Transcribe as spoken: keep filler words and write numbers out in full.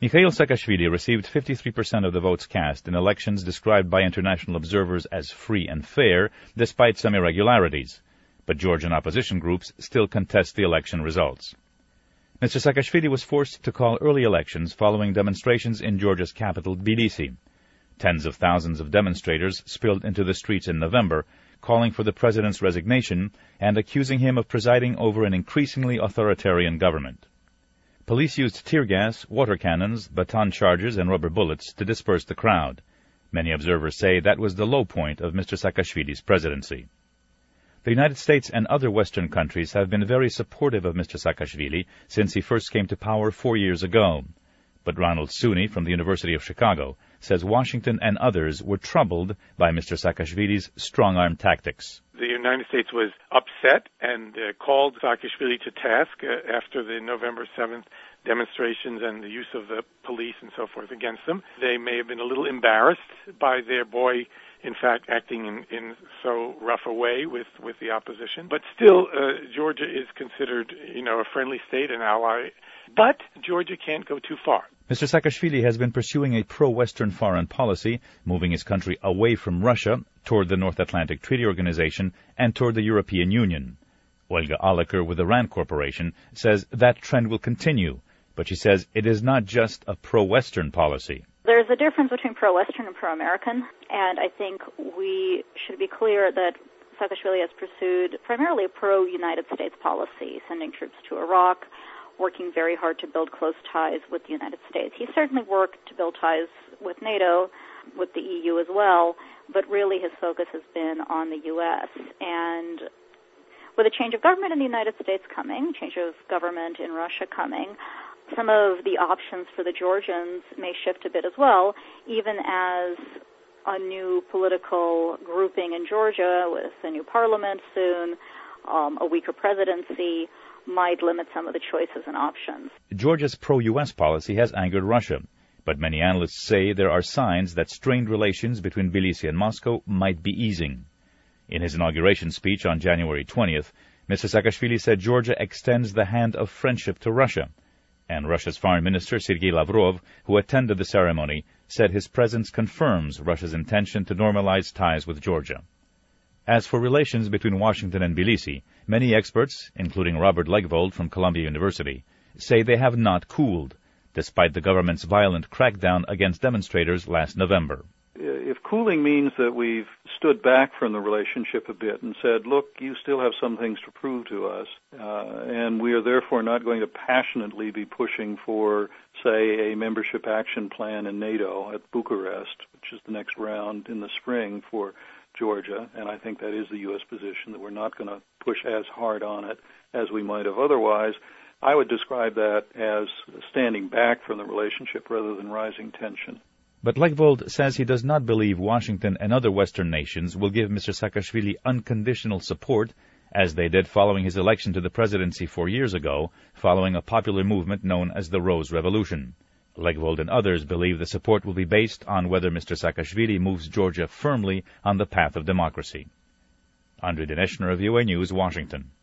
Mikhail Saakashvili received fifty-three percent of the votes cast in elections described by international observers as free and fair, despite some irregularities. But Georgian opposition groups still contest the election results. Mister Saakashvili was forced to call early elections following demonstrations in Georgia's capital, Tbilisi. Tens of thousands of demonstrators spilled into the streets in November, calling for the president's resignation and accusing him of presiding over an increasingly authoritarian government. Police used tear gas, water cannons, baton charges, and rubber bullets to disperse the crowd. Many observers say that was the low point of Mister Saakashvili's presidency. The United States and other Western countries have been very supportive of Mister Saakashvili since he first came to power four years ago. But Ronald Suney from the University of Chicago says Washington and others were troubled by Mister Saakashvili's strong-arm tactics. The United States was upset and uh, called Saakashvili to task uh, after the November seventh demonstrations and the use of the police and so forth against them. They may have been a little embarrassed by their boy, in fact, acting in, in so rough a way with, with the opposition. But still, uh, Georgia is considered, you know, a friendly state, an ally. But Georgia can't go too far. Mister Saakashvili has been pursuing a pro-Western foreign policy, moving his country away from Russia, toward the North Atlantic Treaty Organization, and toward the European Union. Olga Alaker with the RAND Corporation says that trend will continue, but she says it is not just a pro-Western policy. There's a difference between pro-Western and pro-American, and I think we should be clear that Saakashvili has pursued primarily a pro-United States policy, sending troops to Iraq, working very hard to build close ties with the United States. He certainly worked to build ties with NATO, with the E U as well, but really his focus has been on the U S. And with a change of government in the United States coming, change of government in Russia coming, some of the options for the Georgians may shift a bit as well, even as a new political grouping in Georgia with a new parliament soon, um, a weaker presidency, might limit some of the choices and options. Georgia's pro-U S policy has angered Russia, but many analysts say there are signs that strained relations between Tbilisi and Moscow might be easing. In his inauguration speech on January twentieth, Mister Saakashvili said Georgia extends the hand of friendship to Russia, and Russia's Foreign Minister Sergei Lavrov, who attended the ceremony, said his presence confirms Russia's intention to normalize ties with Georgia. As for relations between Washington and Tbilisi, many experts, including Robert Legvold from Columbia University, say they have not cooled, despite the government's violent crackdown against demonstrators last November. If cooling means that we've stood back from the relationship a bit and said, look, you still have some things to prove to us, uh, and we are therefore not going to passionately be pushing for, say, a membership action plan in NATO at Bucharest, which is the next round in the spring for Georgia, and I think that is the U S position, that we're not going to push as hard on it as we might have otherwise. I would describe that as standing back from the relationship rather than rising tension. But Legvold says he does not believe Washington and other Western nations will give Mister Saakashvili unconditional support, as they did following his election to the presidency four years ago, following a popular movement known as the Rose Revolution. Legvold and others believe the support will be based on whether Mister Saakashvili moves Georgia firmly on the path of democracy. Andrei Deneshner of V O A News, Washington.